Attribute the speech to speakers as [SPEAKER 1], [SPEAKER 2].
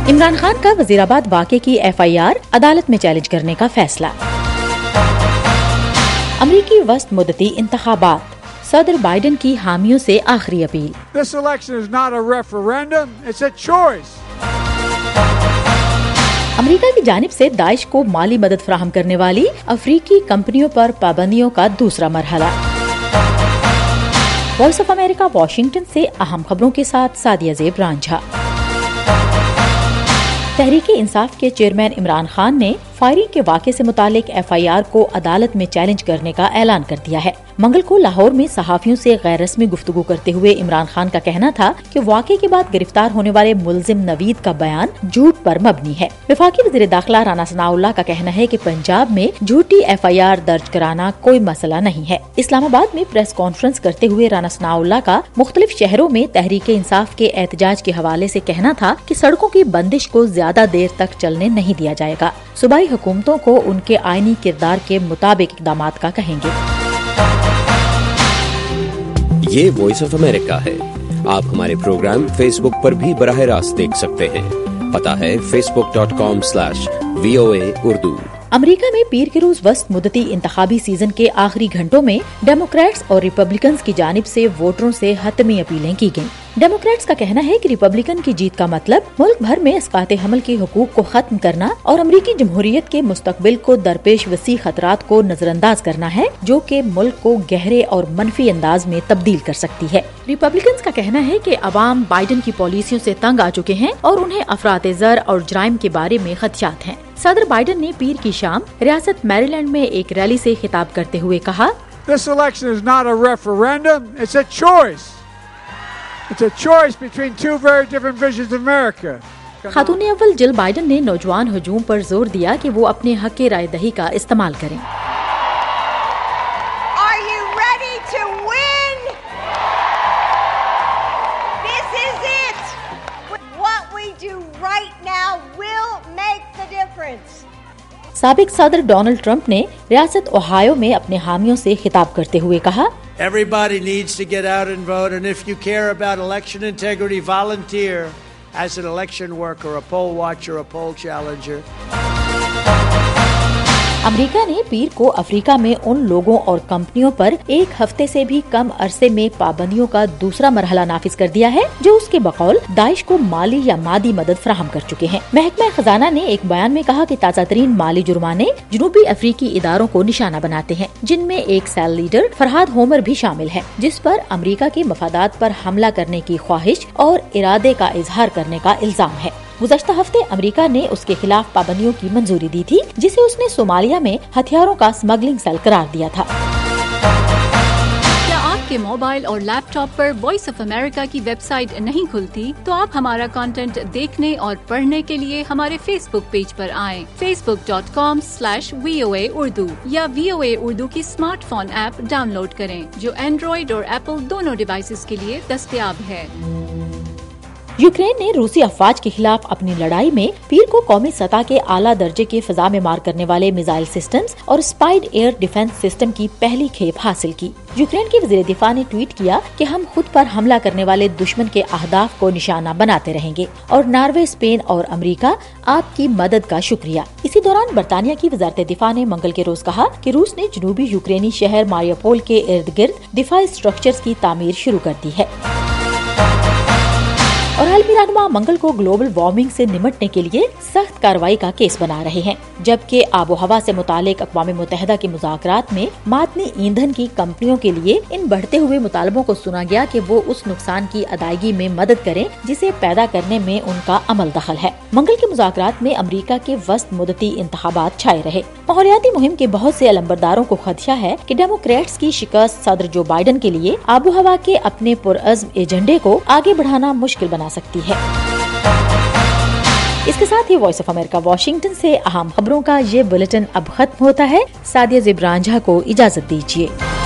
[SPEAKER 1] عمران خان کا وزیرآباد واقعے کی FIR عدالت میں چیلنج کرنے کا فیصلہ۔ امریکی وسط مدتی انتخابات، صدر بائیڈن کی حامیوں سے آخری appeal.
[SPEAKER 2] This election is not a referendum, it's a choice.
[SPEAKER 1] America کی جانب سے داعش کو مالی مدد فراہم کرنے والی افریقی کمپنیوں پر پابندیوں کا دوسرا مرحلہ۔ وائس آف امریکہ واشنگٹن سے اہم خبروں کے ساتھ سعدیہ زیب رانجھا۔ تحریک انصاف کے چیئرمین عمران خان نے فائرنگ کے واقعے سے متعلق FIR کو عدالت میں چیلنج کرنے کا اعلان کر دیا ہے۔ منگل کو لاہور میں صحافیوں سے غیر رسمی گفتگو کرتے ہوئے عمران خان کا کہنا تھا کہ واقعے کے بعد گرفتار ہونے والے ملزم نوید کا بیان جھوٹ پر مبنی ہے۔ وفاقی وزیر داخلہ رانا ثناءاللہ کا کہنا ہے کہ پنجاب میں جھوٹی FIR درج کرانا کوئی مسئلہ نہیں ہے۔ اسلام آباد میں پریس کانفرنس کرتے ہوئے رانا ثناءاللہ کا مختلف شہروں میں تحریک انصاف کے احتجاج کے حوالے سے کہنا تھا کہ سڑکوں کی بندش کو زیادہ دیر تک چلنے نہیں دیا جائے گا، صوبائی حکومتوں کو ان کے آئینی کردار کے مطابق اقدامات کا کہیں گے۔
[SPEAKER 3] یہ وائس آف امریکہ ہے۔ آپ ہمارے پروگرام فیس بک پر بھی براہ راست دیکھ سکتے ہیں۔ پتہ ہے facebook.com/VOA اردو۔
[SPEAKER 1] امریکہ میں پیر کے روز وسط مدتی انتخابی سیزن کے آخری گھنٹوں میں ڈیموکریٹس اور ریپبلکنز کی جانب سے ووٹروں سے حتمی اپیلیں کی گئیں۔ ڈیموکریٹس کا کہنا ہے کہ ریپبلکن کی جیت کا مطلب ملک بھر میں اسقاط حمل کے حقوق کو ختم کرنا اور امریکی جمہوریت کے مستقبل کو درپیش وسیع خطرات کو نظر انداز کرنا ہے، جو کہ ملک کو گہرے اور منفی انداز میں تبدیل کر سکتی ہے۔ ریپبلکنز کا کہنا ہے کہ عوام بائیڈن کی پالیسیوں سے تنگ آ چکے ہیں اور انہیں افراط زر اور جرائم کے بارے میں خدشات ہیں۔ صدر بائیڈن نے پیر کی شام ریاست میری لینڈ میں ایک ریلی سے خطاب کرتے ہوئے کہا،
[SPEAKER 2] This election is not a referendum, it's a choice. It's a choice between two very different visions of America.
[SPEAKER 1] خاتون اول جل بائیڈن نے نوجوان ہجوم پر زور دیا کہ وہ اپنے حق رائے دہی کا استعمال کریں۔
[SPEAKER 4] Are you ready to win? This is it. What we do right now will make the difference.
[SPEAKER 1] سابق صدر ڈونلڈ ٹرمپ نے ریاست اوہایو میں اپنے حامیوں سے خطاب کرتے ہوئے کہا،
[SPEAKER 5] Everybody needs to get out and vote, and if you care about election integrity, volunteer as an election worker, a poll watcher, a poll challenger.
[SPEAKER 1] امریکہ نے پیر کو افریقہ میں ان لوگوں اور کمپنیوں پر ایک ہفتے سے بھی کم عرصے میں پابندیوں کا دوسرا مرحلہ نافذ کر دیا ہے جو اس کے بقول داعش کو مالی یا مادی مدد فراہم کر چکے ہیں۔ محکمہ خزانہ نے ایک بیان میں کہا کہ تازہ ترین مالی جرمانے جنوبی افریقی اداروں کو نشانہ بناتے ہیں، جن میں ایک سیل لیڈر فرہاد ہومر بھی شامل ہے، جس پر امریکہ کے مفادات پر حملہ کرنے کی خواہش اور ارادے کا اظہار کرنے کا الزام ہے۔ گزشتہ ہفتے امریکہ نے اس کے خلاف پابندیوں کی منظوری دی تھی، جسے اس نے صومالیہ میں ہتھیاروں کا اسمگلنگ سیل قرار دیا تھا۔
[SPEAKER 6] کیا آپ کے موبائل اور لیپ ٹاپ پر وائس آف امریکہ کی ویب سائٹ نہیں کھلتی؟ تو آپ ہمارا کانٹینٹ دیکھنے اور پڑھنے کے لیے ہمارے فیس بک پیج پر آئیں، facebook.com/VOA اردو یا VOA اردو کی smart phone app download کریں جو اینڈرائیڈ اور ایپل دونوں ڈیوائسز کے لیے دستیاب ہے۔
[SPEAKER 1] یوکرین نے روسی افواج کے خلاف اپنی لڑائی میں پیر کو قومی سطح کے اعلیٰ درجے کے فضا میں مار کرنے والے میزائل سسٹمز اور اسپائڈ ایئر ڈیفنس سسٹم کی پہلی کھیپ حاصل کی۔ یوکرین کے وزیر دفاع نے ٹویٹ کیا کہ ہم خود پر حملہ کرنے والے دشمن کے اہداف کو نشانہ بناتے رہیں گے اور ناروے، اسپین اور امریکہ آپ کی مدد کا شکریہ۔ اسی دوران برطانیہ کی وزارت دفاع نے منگل کے روز کہا کہ روس نے جنوبی یوکرینی شہر ماریوپول کے ارد گرد دفاعی اسٹرکچرز کی تعمیر شروع کر دی ہے۔ اور عالمی رہنما منگل کو گلوبل وارمنگ سے نمٹنے کے لیے سخت کارروائی کا کیس بنا رہے ہیں، جبکہ آب و ہوا سے متعلق اقوام متحدہ کے مذاکرات میں معدنی ایندھن کی کمپنیوں کے لیے ان بڑھتے ہوئے مطالبوں کو سنا گیا کہ وہ اس نقصان کی ادائیگی میں مدد کریں جسے پیدا کرنے میں ان کا عمل دخل ہے۔ منگل کے مذاکرات میں امریکہ کے وسط مدتی انتخابات چھائے رہے۔ ماحولیاتی مہم کے بہت سے علمبرداروں کو خدشہ ہے کہ ڈیموکریٹس کی شکست صدر جو بائیڈن کے لیے آب و ہوا کے اپنے پرعزم ایجنڈے کو آگے بڑھانا مشکل بنا سکتی ہے۔ اس کے ساتھ ہی وائس آف امریکہ واشنگٹن سے اہم خبروں کا یہ بلیٹن اب ختم ہوتا ہے۔ سعدیہ زیب رانجھا کو اجازت دیجیے۔